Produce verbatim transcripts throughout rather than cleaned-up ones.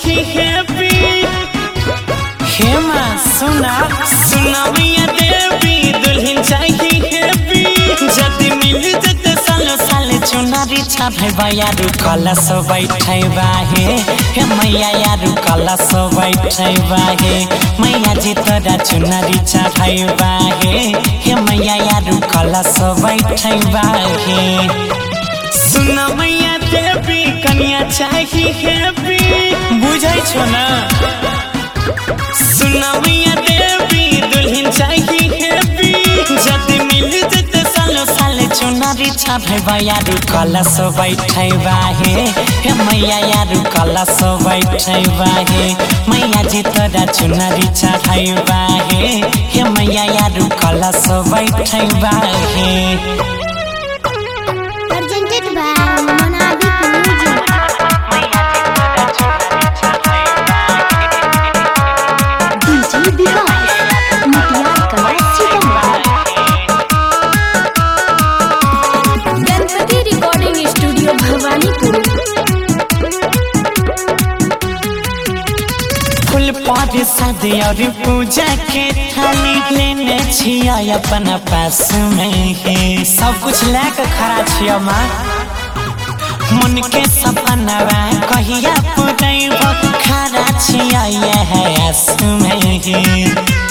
चाहिए हैप्पी। हे माँ सुना सुना मैया देवी दुल्हन चाहिए हैप्पी। जदी मिल जते सालो साले चुनारी छाभेबा यारू कलश बैठेबा हे हे मैया यारू कलश बैठेबा हे मैया जी तोरा चुनारी चढ़ेबा हे हे मैया यारू कलश बैठेबा हे। सुना मैया देवी कन्या चाहिए हैप्पी बुझै छो ना। सुना मैया देवी दुल्हन चाहिए हैप्पी। जदी मिल जते सालो साले चुनारी छाभेबा यारू कलश बैठेबा हे हे मैया यारू कलश बैठेबा हे मैया जी तोरा चुनारी चढ़ेबा हे हे मैया यारू कलश बैठेबा हे। Presented by Monadic Music. D J Vikas, Mutiara Kala Sitamarhi. Ganpati Recording Studio Bhawanipur. फूल पौधे शादी और पूजा के थाली लेने छिया अपना पास में ही सब कुछ लेकर खड़ा छिया माँ। मन के सपना कहिया पुरैब खड़ा छिया यह आस में ही।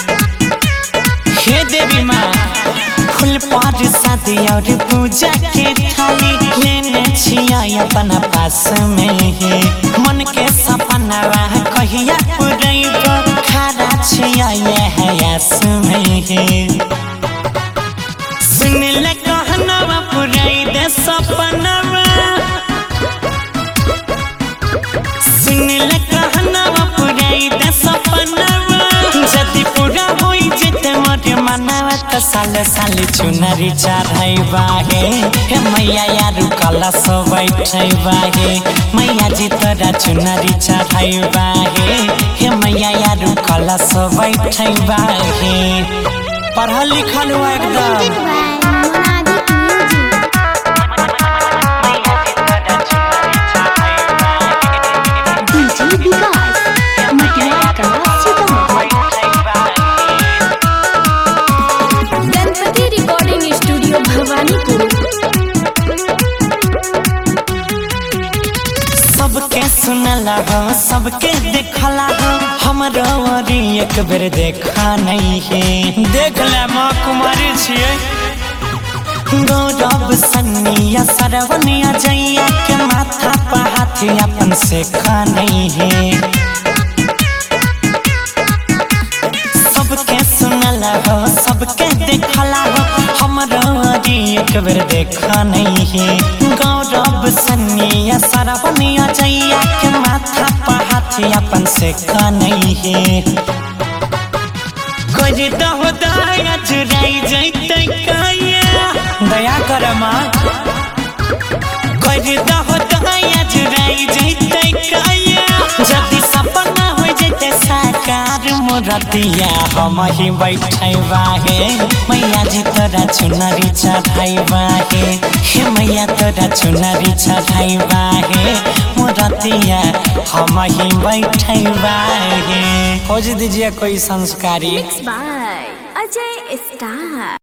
हे देवी माँ फूल पौधे शादी और पूजा के थाली लेने छिया अपना पास में ही मन के सपना कहिया पुरैब खड़ा छिया यह आस में ही। सुन ले कहनवा पुराई दे सपनवा। सुन ले कहनवा पुराई दे सपनवा। जदी पूरा होई जेते मोर मनवा त साल साल चुनरी चढ़ेबा हे हे मैया यारू कलश बैठेबा हे मैया जी तोरा चुनरी चढ़ेबा हे हे मैया यारू कलश बैठेबा हे। पढ़ल लिखल हुआ एकदम। Presented by Monadic Music. D J Vikas, Mutiara Kala Sitamarhi. Ganpati Recording Studio Bhawanipur. सबके सुनला हो सबके देखला हो हमरो ओरी एक बेर देखा नहीं है। देख ले माँ कुमारी छिए गौरव सन्निया सरवनिया जैया के माथा पर हाथ अपन से खा नहीं है। सबके सुनला हो सबके देखला हो हमरो ओरी एक बेर देखा नहीं है। गौरव सन्निया सरवनिया जैया के माथा पर हाथ अपन से खा नहीं है। कोई दहो दया चुराई जैते काया दया कर माँ। कोई दहो दया चुराई जैते काया जदी सपना हो जैते साकार मोरतिया हम ही बैठेबा हे मैया जी तोरा चुनरी चढ़ेबा हे हे मैया तोरा चुनरी चढ़ेबा हे मोरतिया हम ही बैठेबा हे। खोज दीजिए कोई संस्कारी। Mixed by Ajay Star.